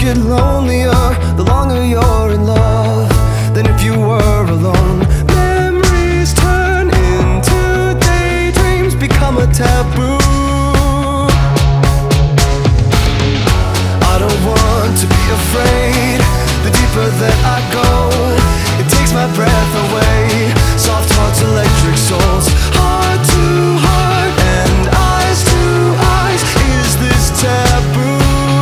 get lonelier the longer you're in love than if you were alone. Memories turn into daydreams, become a taboo. I don't want to be afraid. The deeper that I go, it takes my breath away. Soft hearts, electric souls, heart to heart and eyes to eyes. Is this taboo?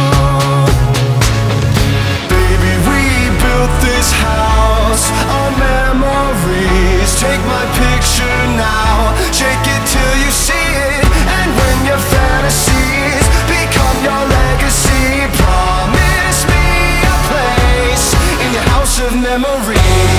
Baby, we built this house on memories. Take my picture now, shake it till you see it. And when your fantasies become your legacy, promise me a place in your house of memories.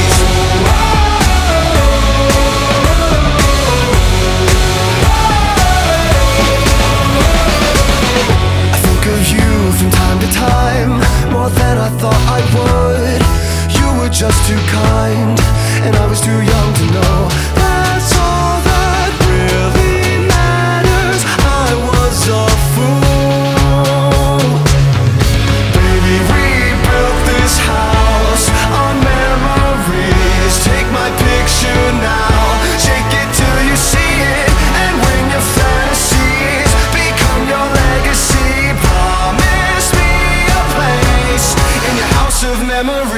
I think of you from time to time, more than I thought I would. You were just too kind, and I was too young to know. That's all that really matters. I was a fool. Baby, we built this house on memories. Take my picture now, shake it till you see it. And when your fantasies become your legacy, promise me a place in your house of memories.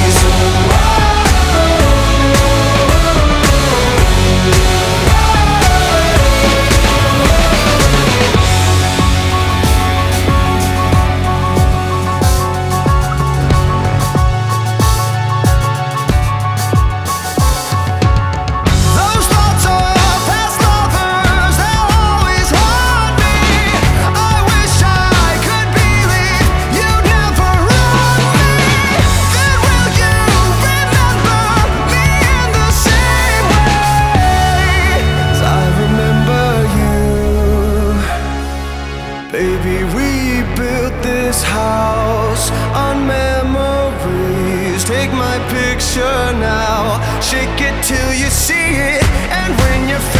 Baby, we built this house on memories. Take my picture now, shake it till you see it. And when you're